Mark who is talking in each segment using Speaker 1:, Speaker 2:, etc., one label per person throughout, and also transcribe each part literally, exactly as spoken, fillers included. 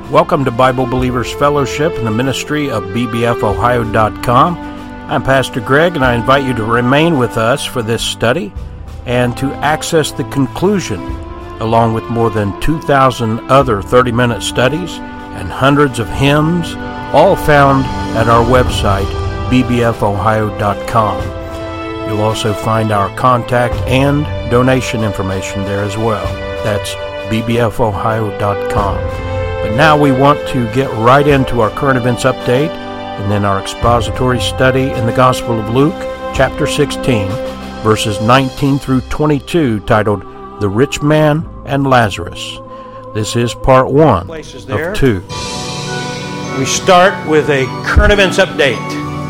Speaker 1: Welcome to Bible Believers Fellowship and the ministry of B B F Ohio dot com. I'm Pastor Greg, and I invite you to remain with us for this study and to access the conclusion, along with more than two thousand other thirty-minute studies and hundreds of hymns, all found at our website, B B F Ohio dot com. You'll also find our contact and donation information there as well. That's B B F Ohio dot com. But now we want to get right into our current events update and then our expository study in the Gospel of Luke, chapter sixteen, verses nineteen through twenty-two, titled The Rich Man and Lazarus. This is part one of two. We start with a current events update.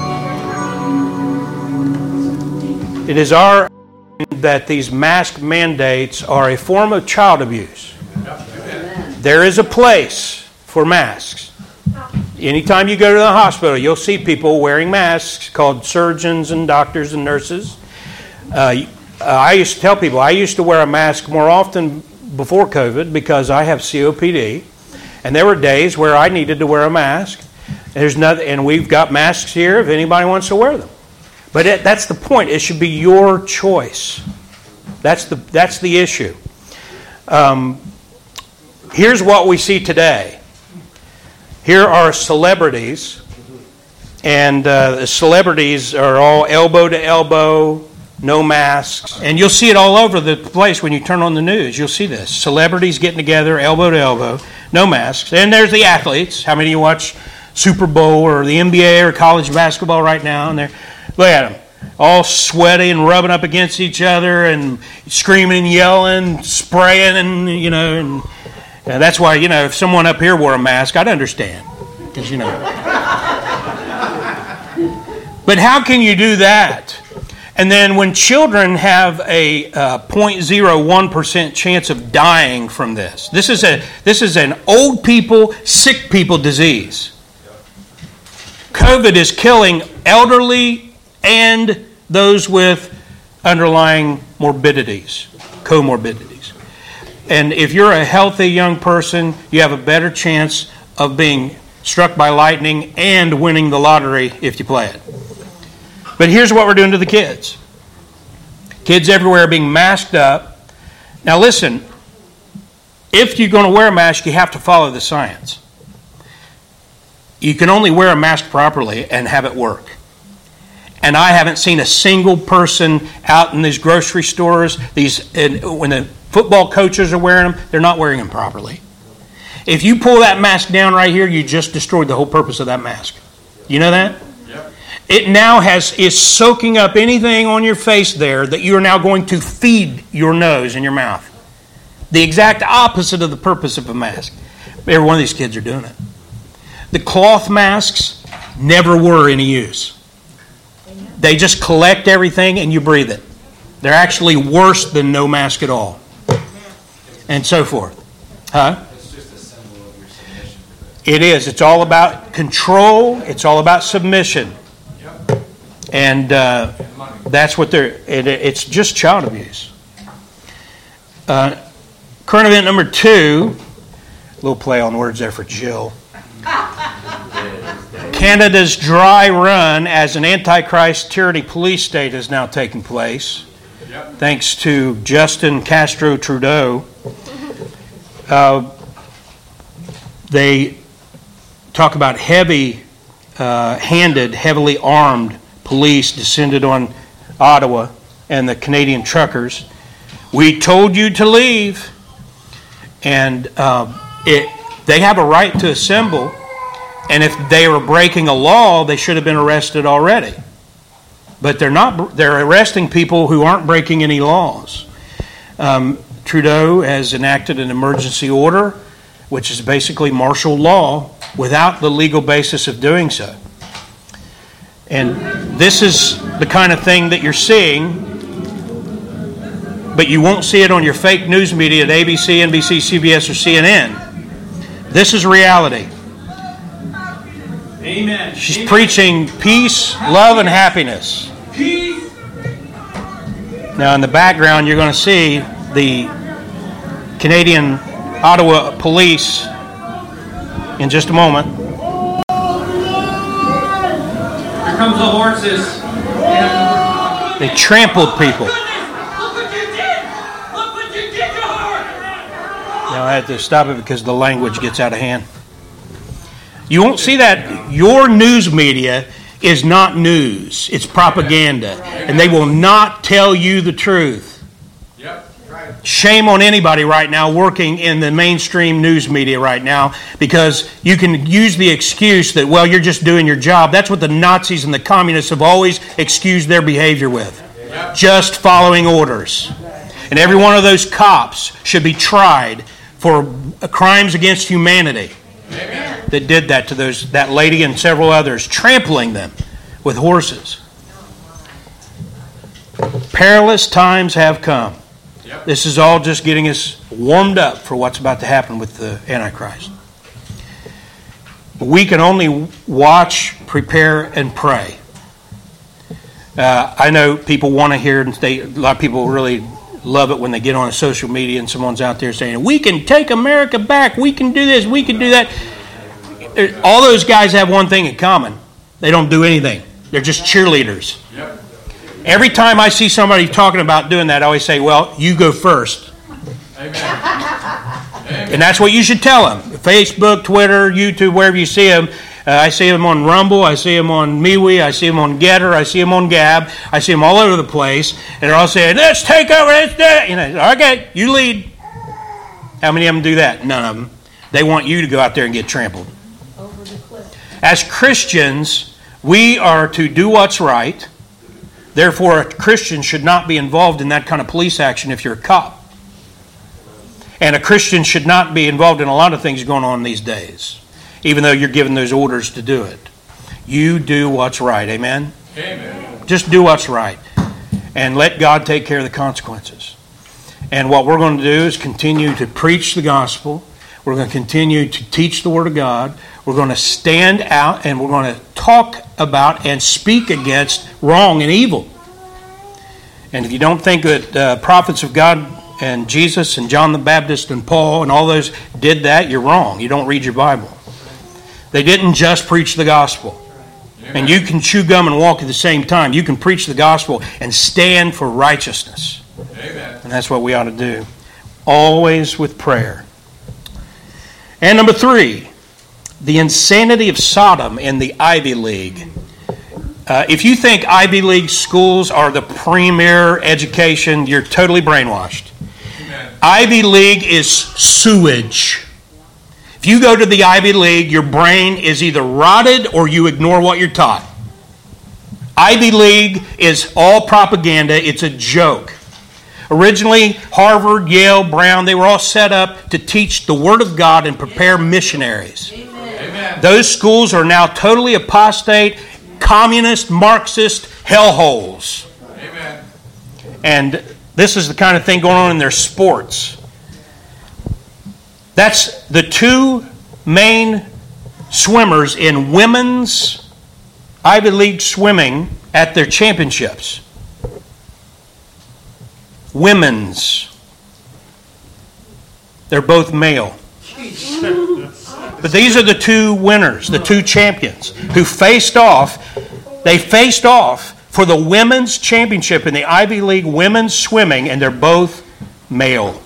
Speaker 1: It is our opinion that these mask mandates are a form of child abuse. There is a place for masks. Anytime you go to the hospital, you'll see people wearing masks called surgeons and doctors and nurses. Uh, I used to tell people I used to wear a mask more often before COVID because I have C O P D, and there were days where I needed to wear a mask. There's nothing, and we've got masks here if anybody wants to wear them. But it, that's the point. It should be your choice. That's the that's the issue. Um, here's what we see today. Here are celebrities, and uh, the celebrities are all elbow to elbow, no masks. And you'll see it all over the place when you turn on the news. You'll see this. Celebrities getting together, elbow to elbow, no masks. And there's the athletes. How many of you watch Super Bowl or the N B A or college basketball right now? And they're, look at them, all sweaty and rubbing up against each other and screaming and yelling, spraying, and, you know, and uh, that's why, you know, if someone up here wore a mask, I'd understand. Because, you know. But how can you do that? And then when children have a uh, zero point zero one percent chance of dying from this, this is a this is an old people, sick people disease. COVID is killing elderly and those with underlying morbidities, comorbidities. And if you're a healthy young person, you have a better chance of being struck by lightning and winning the lottery if you play it. But here's what we're doing to the kids. Kids everywhere are being masked up. Now listen, if you're going to wear a mask, you have to follow the science. You can only wear a mask properly and have it work. And I haven't seen a single person out in these grocery stores, these when the football coaches are wearing them, they're not wearing them properly. If you pull that mask down right here, you just destroyed the whole purpose of that mask. You know that? Yep. It now has is soaking up anything on your face there that you are now going to feed your nose and your mouth. The exact opposite of the purpose of a mask. Every one of these kids are doing it. The cloth masks never were any use. They just collect everything and you breathe it. They're actually worse than no mask at all. And so forth. Huh?
Speaker 2: It's just a symbol of your submission.
Speaker 1: It is. It's all about control. It's all about submission.
Speaker 2: Yep.
Speaker 1: And uh, that's what they're, it, it's just child abuse. Uh, current event number two, a little play on words there for Jill. Canada's dry run as an antichrist tyranny police state is now taking place. Yep. Thanks to Justin Castro Trudeau. Uh, they talk about heavy uh, handed, heavily armed police descended on Ottawa and the Canadian truckers. We told you to leave. And uh, it, they have a right to assemble. And if they were breaking a law, they should have been arrested already. But they're not. They're arresting people who aren't breaking any laws. Um, Trudeau has enacted an emergency order, which is basically martial law, without the legal basis of doing so. And this is the kind of thing that you're seeing, but you won't see it on your fake news media at A B C, N B C, C B S, or C N N. This is reality.
Speaker 2: Amen.
Speaker 1: She's
Speaker 2: Amen.
Speaker 1: preaching peace, love, and happiness.
Speaker 2: Peace.
Speaker 1: Now, in the background, you're going to see the Canadian Ottawa police in just a moment.
Speaker 2: Here comes the horses.
Speaker 1: They trampled people.
Speaker 2: Look what you did! Look what you did to her!
Speaker 1: Now I had to stop it because the language gets out of hand. You won't see that. Your news media is not news. It's propaganda. And they will not tell you the truth.
Speaker 2: Yep.
Speaker 1: Shame on anybody right now working in the mainstream news media right now, because you can use the excuse that, well, you're just doing your job. That's what the Nazis and the communists have always excused their behavior with.
Speaker 2: Yep.
Speaker 1: Just following orders. And every one of those cops should be tried for crimes against humanity.
Speaker 2: Amen.
Speaker 1: That did that to those that lady and several others, trampling them with horses. Perilous times have come.
Speaker 2: Yep.
Speaker 1: This is all just getting us warmed up for what's about to happen with the Antichrist. We can only watch, prepare, and pray. Uh, I know people want to hear, and they, a lot of people really love it when they get on social media and someone's out there saying, we can take America back, we can do this, we can do that. All those guys have one thing in common. They don't do anything. They're just cheerleaders.
Speaker 2: Yep.
Speaker 1: Every time I see somebody talking about doing that, I always say, well, you go first.
Speaker 2: Amen. Amen.
Speaker 1: And that's what you should tell them. Facebook, Twitter, YouTube, wherever you see them. Uh, I see them on Rumble. I see them on MeWe. I see them on Getter. I see them on Gab. I see them all over the place. And they're all saying, let's take over. Let's do it. You know, okay, you lead. How many of them do that? None of them. They want you to go out there and get trampled. As Christians, we are to do what's right. Therefore, a Christian should not be involved in that kind of police action if you're a cop. And a Christian should not be involved in a lot of things going on these days, even though you're given those orders to do it. You do what's right. Amen?
Speaker 2: Amen.
Speaker 1: Just do what's right. And let God take care of the consequences. And what we're going to do is continue to preach the gospel. We're going to continue to teach the Word of God. We're going to stand out and we're going to talk about and speak against wrong and evil. And if you don't think that uh, prophets of God and Jesus and John the Baptist and Paul and all those did that, you're wrong. You don't read your Bible. They didn't just preach the gospel. And you can chew gum and walk at the same time. You can preach the gospel and stand for righteousness.
Speaker 2: Amen.
Speaker 1: And that's what we ought to do. Always with prayer. And number three, the insanity of Sodom in the Ivy League. Uh, if you think Ivy League schools are the premier education, you're totally brainwashed.
Speaker 2: Amen.
Speaker 1: Ivy League is sewage. If you go to the Ivy League, your brain is either rotted or you ignore what you're taught. Ivy League is all propaganda. It's a joke. Originally, Harvard, Yale, Brown, they were all set up to teach the Word of God and prepare missionaries.
Speaker 2: Amen.
Speaker 1: Those schools are now totally apostate, communist, Marxist hellholes.
Speaker 2: Amen.
Speaker 1: And this is the kind of thing going on in their sports. That's the two main swimmers in women's Ivy League swimming at their championships. Women's. They're both male. But these are the two winners, the two champions, who faced off. They faced off for the women's championship in the Ivy League women's swimming, and they're both male.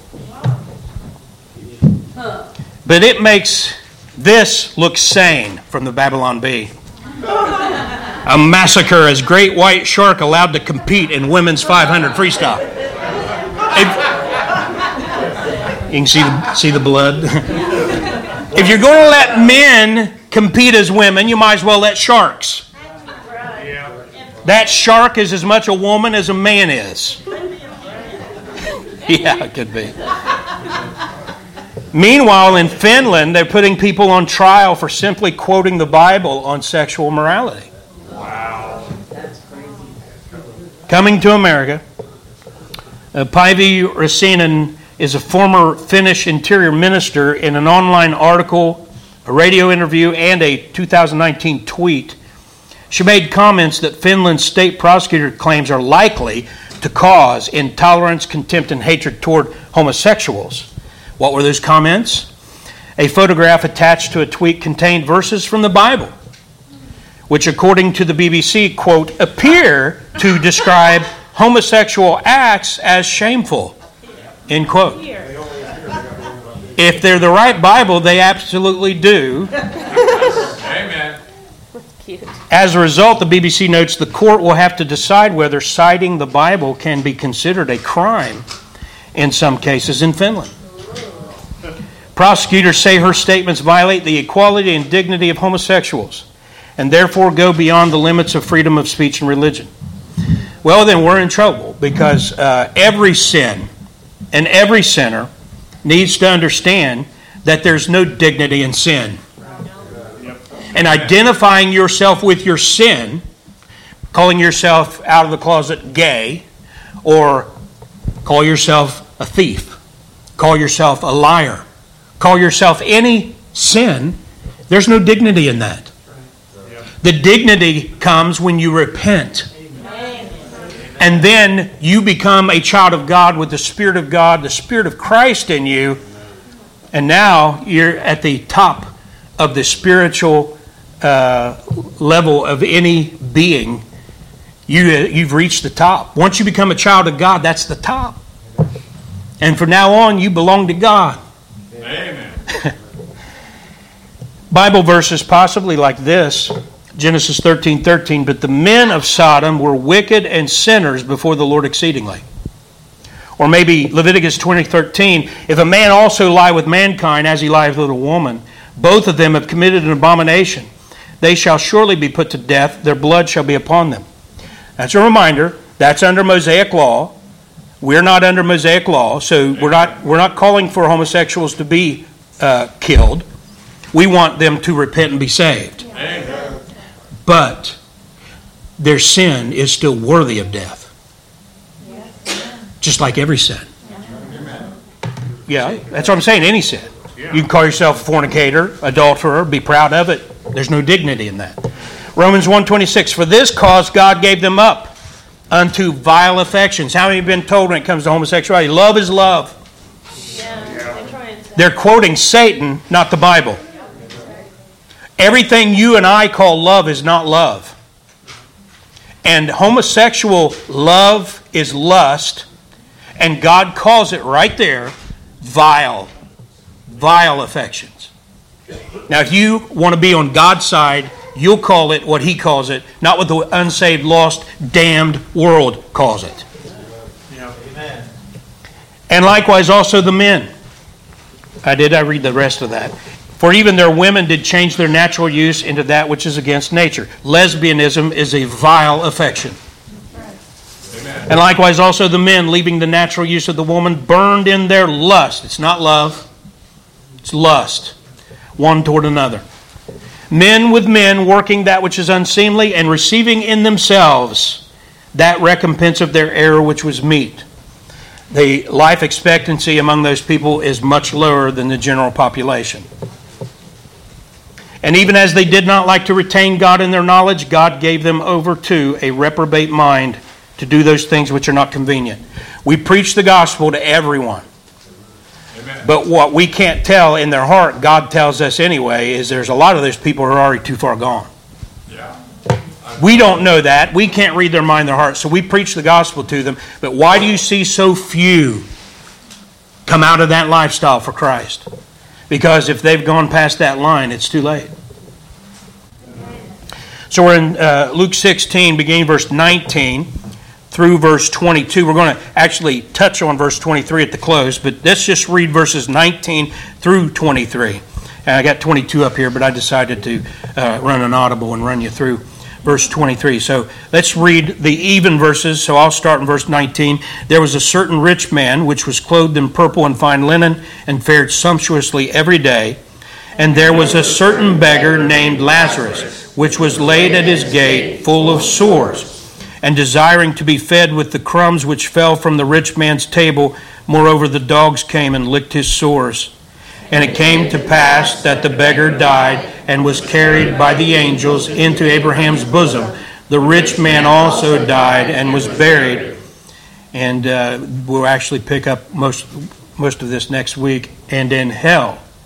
Speaker 1: But it makes this look sane from the Babylon Bee. A massacre as great white shark allowed to compete in women's five hundred freestyle. If, you can see the, see the blood. If you're going to let men compete as women, you might as well let sharks. That shark is as much a woman as a man is. Yeah, it could be. Meanwhile, in Finland, they're putting people on trial for simply quoting the Bible on sexual morality.
Speaker 2: Wow.
Speaker 1: Coming to America, uh, Päivi Räsänen is a former Finnish interior minister. In an online article, a radio interview, and a two thousand nineteen tweet, she made comments that Finland's state prosecutor claims are likely to cause intolerance, contempt, and hatred toward homosexuals. What were those comments? A photograph attached to a tweet contained verses from the Bible, which according to the B B C, quote, appear to describe homosexual acts as shameful, end quote. If they're the right Bible, they absolutely do.
Speaker 3: Amen.
Speaker 1: As a result, the B B C notes the court will have to decide whether citing the Bible can be considered a crime in some cases in Finland. Prosecutors say her statements violate the equality and dignity of homosexuals and therefore go beyond the limits of freedom of speech and religion. Well, then we're in trouble because uh, every sin and every sinner needs to understand that there's no dignity in sin. And identifying yourself with your sin, calling yourself out of the closet gay, or call yourself a thief, call yourself a liar, call yourself any sin, there's no dignity in that. The dignity comes when you repent. And then you become a child of God with the Spirit of God, the Spirit of Christ in you. And now you're at the top of the spiritual uh, level of any being. You, you've reached the top. Once you become a child of God, that's the top. And from now on, you belong to God.
Speaker 3: Amen.
Speaker 1: Bible verses possibly like this. Genesis thirteen thirteen, but the men of Sodom were wicked and sinners before the Lord exceedingly. Or maybe Leviticus twenty thirteen, if a man also lie with mankind as he lieth with a woman, both of them have committed an abomination. They shall surely be put to death, their blood shall be upon them. That's a reminder, that's under Mosaic law. We're not under Mosaic law, so we're not we're not calling for homosexuals to be uh, killed. We want them to repent and be saved.
Speaker 3: Amen.
Speaker 1: But their sin is still worthy of death. Just like every sin. Yeah, that's what I'm saying, any sin. You can call yourself a fornicator, adulterer, be proud of it. There's no dignity in that. Romans one twenty-six, for this cause God gave them up unto vile affections. How many have been told when it comes to homosexuality? Love is love. They're quoting Satan, not the Bible. Everything you and I call love is not love. And homosexual love is lust. And God calls it right there, vile. Vile affections. Now if you want to be on God's side, you'll call it what He calls it, not what the unsaved, lost, damned world calls it.
Speaker 3: Amen.
Speaker 1: And likewise also the men. I did, I read the rest of that. For even their women did change their natural use into that which is against nature. Lesbianism is a vile affection. Amen. And likewise also the men, leaving the natural use of the woman, burned in their lust. It's not love. It's lust. One toward another. Men with men, working that which is unseemly, and receiving in themselves that recompense of their error which was meet. The life expectancy among those people is much lower than the general population. And even as they did not like to retain God in their knowledge, God gave them over to a reprobate mind to do those things which are not convenient. We preach the gospel to everyone. Amen. But what we can't tell in their heart, God tells us anyway, is there's a lot of those people who are already too far gone.
Speaker 3: Yeah.
Speaker 1: We don't know that. We can't read their mind, their heart. So we preach the gospel to them. But why do you see so few come out of that lifestyle for Christ? Because if they've gone past that line, it's too late. So we're in uh, Luke sixteen, beginning verse nineteen through verse twenty-two. We're going to actually touch on verse twenty-three at the close, but let's just read verses nineteen through twenty-three. And I got twenty-two up here, but I decided to uh, run an audible and run you through verse twenty-three. So let's read the even verses. So I'll start in verse nineteen. There was a certain rich man which was clothed in purple and fine linen and fared sumptuously every day. And there was a certain beggar named Lazarus, which was laid at his gate full of sores, and desiring to be fed with the crumbs which fell from the rich man's table. Moreover, the dogs came and licked his sores. And it came to pass that the beggar died and was carried by the angels into Abraham's bosom. The rich man also died and was buried. And uh, we'll actually pick up most most of this next week. And in hell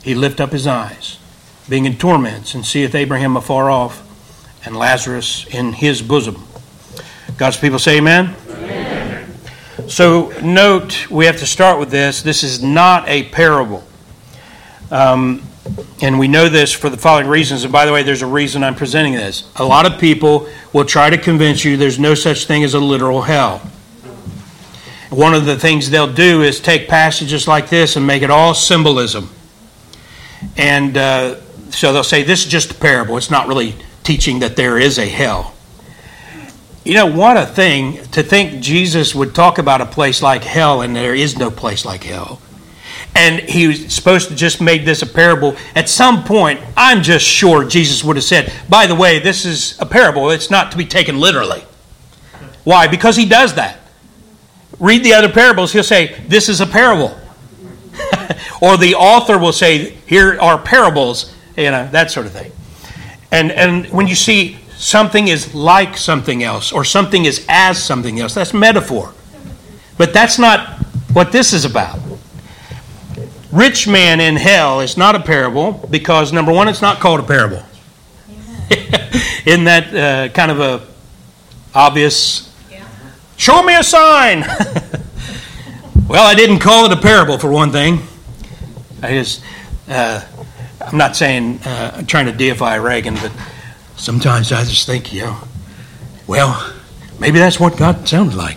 Speaker 1: he lift up his eyes, being in torments, and seeth Abraham afar off, and Lazarus in his bosom. God's people say amen? Amen. So note, we have to start with this. This is not a parable. Um, and we know this for the following reasons. And by the way, there's a reason I'm presenting this. A lot of people will try to convince you there's no such thing as a literal hell. One of the things they'll do is take passages like this and make it all symbolism. And uh, so they'll say, this is just a parable. It's not really teaching that there is a hell. You know, what a thing to think Jesus would talk about a place like hell and there is no place like hell. And he was supposed to just make this a parable. At some point, I'm just sure Jesus would have said, by the way, this is a parable. It's not to be taken literally. Why? Because he does that. Read the other parables. He'll say, this is a parable. Or the author will say, here are parables, you know, that sort of thing. And and when you see something is like something else, or something is as something else, that's metaphor. But that's not what this is about. Rich man in hell is not a parable because, number one, it's not called a parable. Isn't that uh, kind of a obvious, yeah. Show me a sign. Well, I didn't call it a parable for one thing. I just... Uh, I'm not saying uh, I'm trying to deify Reagan, but sometimes I just think, you know, well, maybe that's what God sounded like.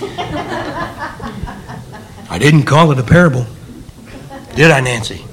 Speaker 1: I didn't call it a parable, did I, Nancy?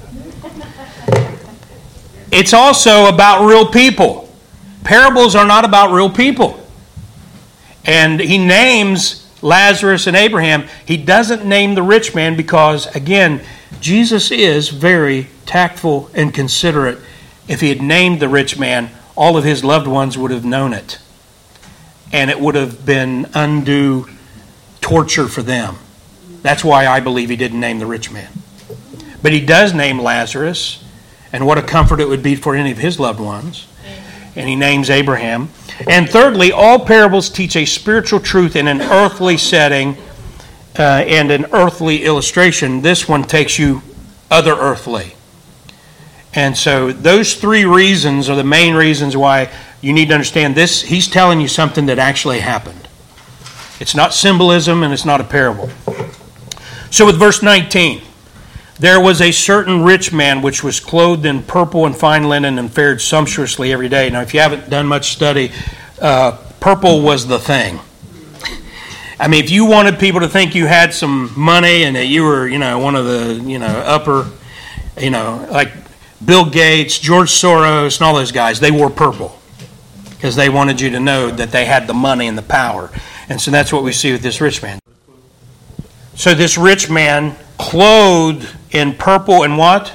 Speaker 1: It's also about real people. Parables are not about real people. And he names Lazarus and Abraham. He doesn't name the rich man because, again, Jesus is very tactful and considerate. If he had named the rich man, all of his loved ones would have known it. And it would have been undue torture for them. That's why I believe he didn't name the rich man. But he does name Lazarus, and what a comfort it would be for any of his loved ones. And he names Abraham. And thirdly, all parables teach a spiritual truth in an earthly setting uh, and an earthly illustration. This one takes you other earthly. And so those three reasons are the main reasons why you need to understand this. He's telling you something that actually happened. It's not symbolism and it's not a parable. So with verse nineteen, there was a certain rich man which was clothed in purple and fine linen and fared sumptuously every day. Now, if you haven't done much study, uh, purple was the thing. I mean, if you wanted people to think you had some money and that you were, you know, one of the, you know, upper, you know, like Bill Gates, George Soros, and all those guys, they wore purple because they wanted you to know that they had the money and the power. And so that's what we see with this rich man. So this rich man clothed in purple and what?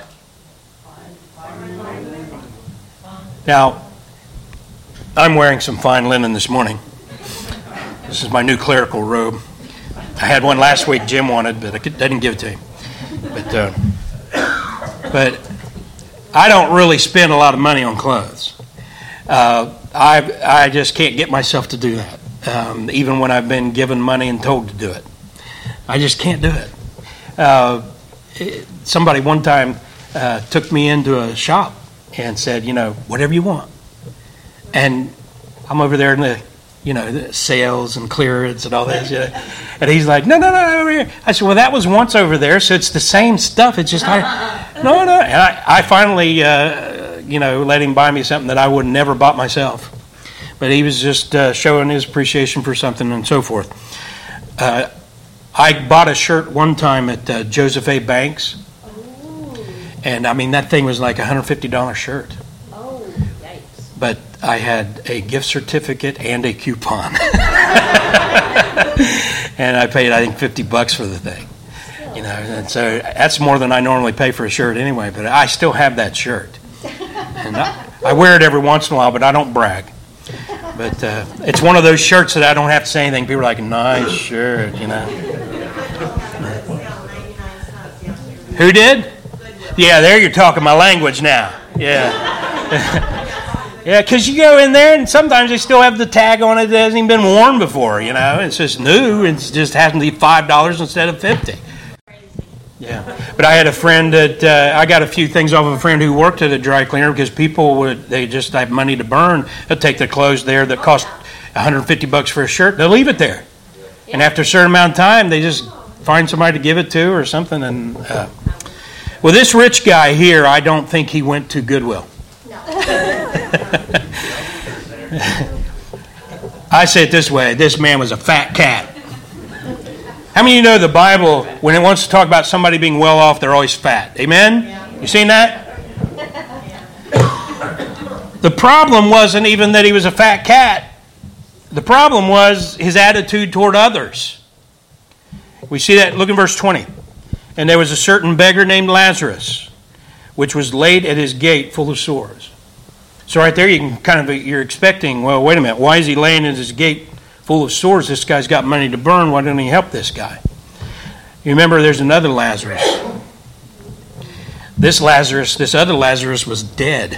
Speaker 1: Now, I'm wearing some fine linen this morning. This is my new clerical robe. I had one last week Jim wanted, but I didn't give it to him. But, uh, but I don't really spend a lot of money on clothes. Uh, I I just can't get myself to do that, um, even when I've been given money and told to do it. I just can't do it. Uh, it somebody one time uh, took me into a shop and said, you know, whatever you want. And I'm over there in the, you know, the sales and clearance and all that. You know, and he's like, no, no, no, over here. I said, well, that was once over there, so it's the same stuff. It's just, I, no, no. And I, I finally, uh, you know, let him buy me something that I would never bought myself. But he was just uh, showing his appreciation for something and so forth. Uh, I bought a shirt one time at uh, Joseph A. Banks. And, I mean, that thing was like a one hundred fifty dollars shirt.
Speaker 4: Oh, yikes.
Speaker 1: But I had a gift certificate and a coupon. And I paid, I think, fifty bucks for the thing. You know, and so that's more than I normally pay for a shirt anyway. But I still have that shirt. And I, I wear it every once in a while, but I don't brag. But uh, it's one of those shirts that I don't have to say anything. People are like, nice shirt, you know. Who did? Yeah, there you're talking my language now. Yeah. Yeah, because you go in there and sometimes they still have the tag on it that hasn't even been worn before, you know. It's just new. It just happens to be five dollars instead of fifty dollars. Yeah, but I had a friend that uh, I got a few things off of a friend who worked at a dry cleaner because people would they just have money to burn. They'll take their clothes there that cost one hundred fifty bucks for a shirt. They'll leave it there, and after a certain amount of time, they just find somebody to give it to or something. And uh, well, this rich guy here, I don't think he went to Goodwill. No. I say it this way: this man was a fat cat. How many of you know the Bible, when it wants to talk about somebody being well off, they're always fat? Amen? Yeah. You seen that? The problem wasn't even that he was a fat cat. The problem was his attitude toward others. We see that, look in verse twenty. And there was a certain beggar named Lazarus, which was laid at his gate full of sores. So right there you can kind of, you're expecting, well, wait a minute, why is he laying at his gate full of sores? This guy's got money to burn. Why don't he help this guy? You remember there's another Lazarus. This Lazarus, this other Lazarus was dead.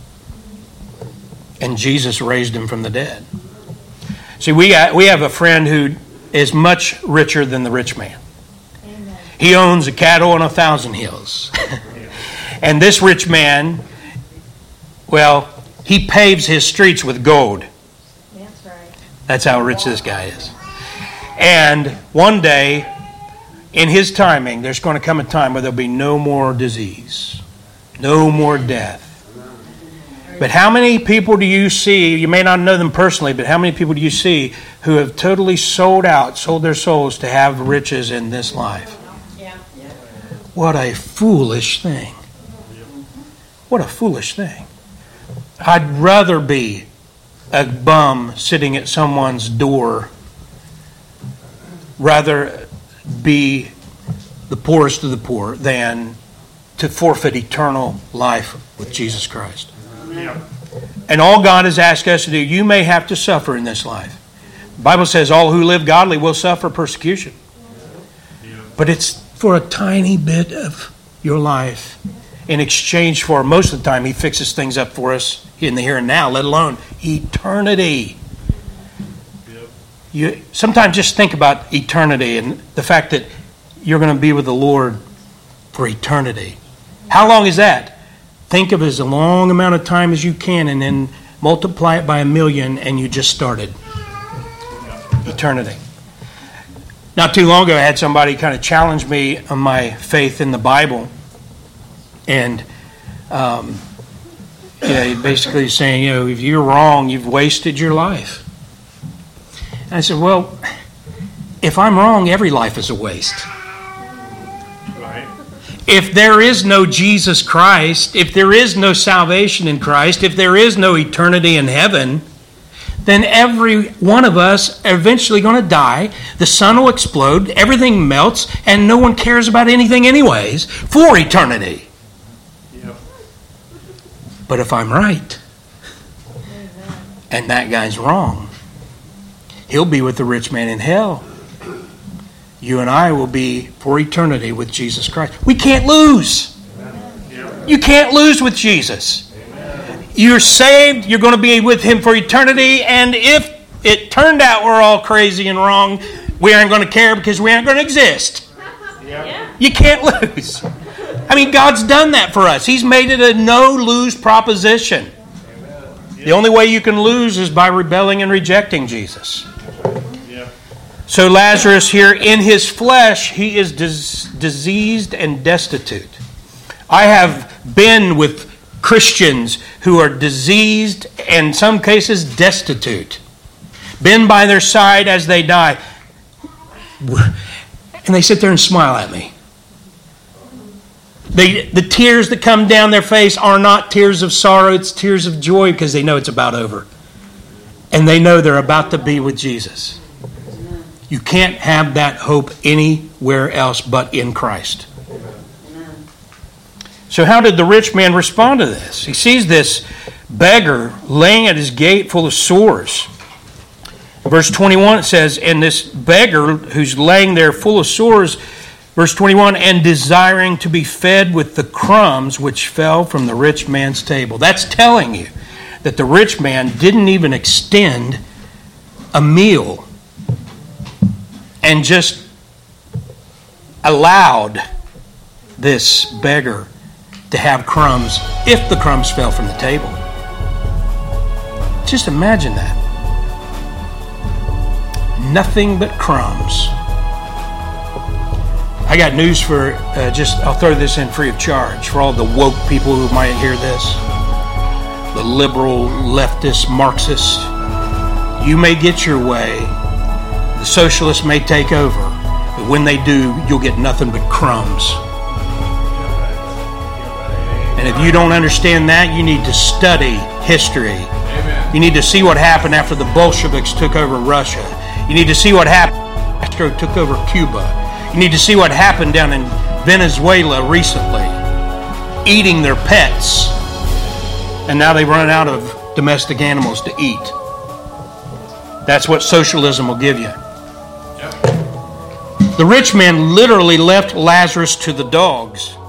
Speaker 1: And Jesus raised him from the dead. See, we got, we have a friend who is much richer than the rich man. Amen. He owns a cattle on a thousand hills. And this rich man, well, he paves his streets with gold.
Speaker 4: That's right.
Speaker 1: That's how rich this guy is. And one day, in his timing, there's going to come a time where there'll be no more disease, no more death. But how many people do you see, you may not know them personally, but how many people do you see who have totally sold out, sold their souls to have riches in this life?
Speaker 4: Yeah.
Speaker 1: What a foolish thing. What a foolish thing. I'd rather be a bum sitting at someone's door, rather be the poorest of the poor than to forfeit eternal life with Jesus Christ. Yeah. And all God has asked us to do, you may have to suffer in this life. The Bible says all who live godly will suffer persecution. Yeah. But it's for a tiny bit of your life. In exchange for, most of the time, He fixes things up for us in the here and now, let alone eternity. Yep. You sometimes just think about eternity and the fact that you're going to be with the Lord for eternity. How long is that? Think of it as a long amount of time as you can and then multiply it by a million and you just started. Eternity. Not too long ago, I had somebody kind of challenge me on my faith in the Bible. And um, you know, basically saying, you know, if you're wrong, you've wasted your life. And I said, well, if I'm wrong, every life is a waste. Right. If there is no Jesus Christ, if there is no salvation in Christ, if there is no eternity in heaven, then every one of us are eventually going to die. The sun will explode, everything melts, and no one cares about anything anyways for eternity. But if I'm right, and that guy's wrong, he'll be with the rich man in hell. You and I will be for eternity with Jesus Christ. We can't lose. You can't lose with Jesus. You're saved, you're going to be with Him for eternity, and if it turned out we're all crazy and wrong, we aren't going to care because we aren't going to exist. You can't lose. I mean, God's done that for us. He's made it a no-lose proposition. The only way you can lose is by rebelling and rejecting Jesus. So Lazarus here, in his flesh, he is dis- diseased and destitute. I have been with Christians who are diseased and in some cases destitute. Been by their side as they die. And they sit there and smile at me. They, the tears that come down their face are not tears of sorrow, it's tears of joy because they know it's about over. And they know they're about to be with Jesus. You can't have that hope anywhere else but in Christ. So how did the rich man respond to this? He sees this beggar laying at his gate full of sores. Verse twenty-one it says, and this beggar who's laying there full of sores, verse twenty-one, and desiring to be fed with the crumbs which fell from the rich man's table. That's telling you that the rich man didn't even extend a meal and just allowed this beggar to have crumbs if the crumbs fell from the table. Just imagine that. Nothing but crumbs. I got news for, uh, just, I'll throw this in free of charge for all the woke people who might hear this. The liberal, leftist, Marxist. You may get your way. The socialists may take over. But when they do, you'll get nothing but crumbs. And if you don't understand that, you need to study history.
Speaker 3: Amen.
Speaker 1: You need to see what happened after the Bolsheviks took over Russia. You need to see what happened after Castro took over Cuba. You need to see what happened down in Venezuela recently, eating their pets. And now they've run out of domestic animals to eat. That's what socialism will give you.
Speaker 3: Yep.
Speaker 1: The rich man literally left Lazarus to the dogs.